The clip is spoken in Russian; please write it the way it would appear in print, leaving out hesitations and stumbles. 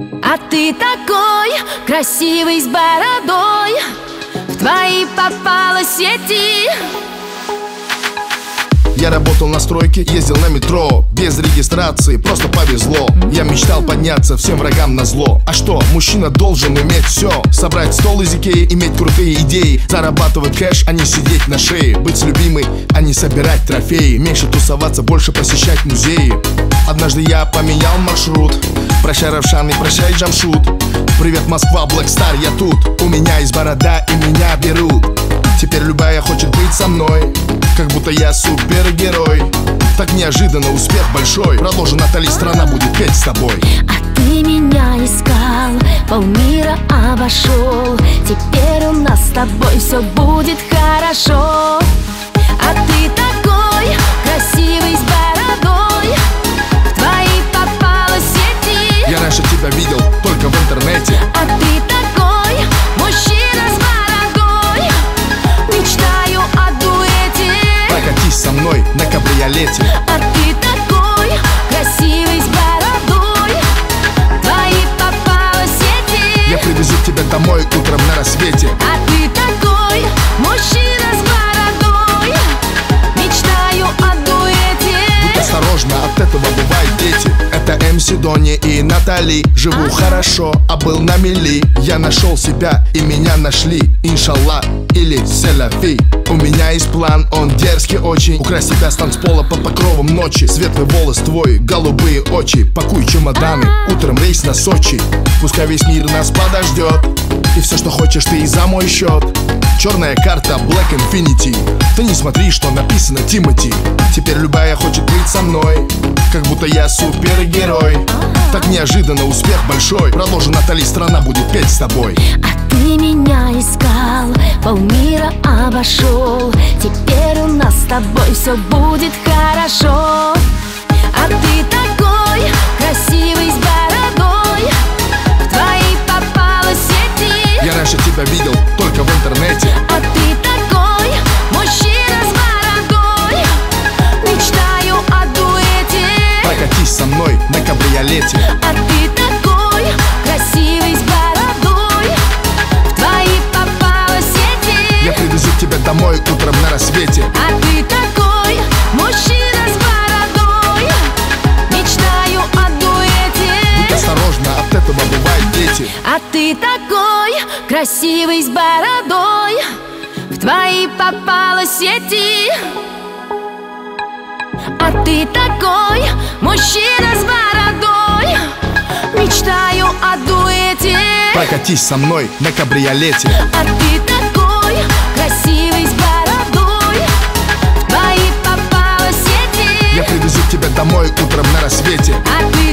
А ты такой красивый с бородой, в твои попала сети. Я работал на стройке, ездил на метро, без регистрации, просто повезло. Я мечтал подняться всем врагам назло. А что, мужчина должен уметь все: собрать стол из Икеи, иметь крутые идеи, зарабатывать кэш, а не сидеть на шее, быть с любимой, а не собирать трофеи, меньше тусоваться, больше посещать музеи. Однажды я поменял маршрут. Прощай, Равшан, и прощай, Джамшут. Привет, Москва, Блэкстар, я тут. У меня есть борода, и меня берут. Теперь любая хочет быть со мной, как будто я супергерой. Так неожиданно успех большой. Продолжи, Натали, страна будет петь с тобой. А ты меня искал, полмира обошел. Теперь у нас с тобой все будет хорошо. А ты такой красивый с бородой, в твои попала сети. Я раньше тебя видел только в интернете. А ты такой мужчина с бородой, мечтаю о дуэте. Прокатись со мной на кабриолете. А ты такой красивый с бородой, в твои попала сети. Я привезу тебя домой утром на рассвете. А ты такой мужчина с бородой, мечтаю о дуэте. Будь осторожна, от этого бывают дети. Это МС Дони и Натали. Живу хорошо, а был на мели. Я нашел себя и меня нашли. Иншаллах или селяфи. У меня есть план, он дерзкий очень. Украсть тебя с танцпола под покровом ночи. Светлый волос твой, голубые очи. Пакуй чемоданы, утром рейс на Сочи. Пускай весь мир нас подождет, и все, что хочешь, ты и за мой счет. Черная карта Black Infinity. Ты не смотри, что написано Тимати. Теперь любая хочет быть со мной, как будто я супергерой. Так неожиданно успех большой. Продолжи, Натали, страна будет петь с тобой. А ты меня искал, полмира обошел. Теперь у нас с тобой все будет хорошо. А ты такой красивый с бородой, в твои попала сети. Я раньше тебя видел только в интернете. А ты такой мужчина с бородой, мечтаю о дуэте. Прокатись со мной на кабриолете. А ты такой красивый с бородой, в твои попала сети. Я привезу тебя домой утром на рассвете. А ты такой мужчина с бородой, мечтаю о дуэте. Будь осторожна, от этого бывают дети. А ты такой красивый с бородой, в твои попала сети. А ты такой мужчина с бородой, мечтаю о дуэте. Прокатись со мной на кабриолете. А ты такой красивый с бородой, в твои попала сети. Я привезу тебя домой утром на рассвете. А ты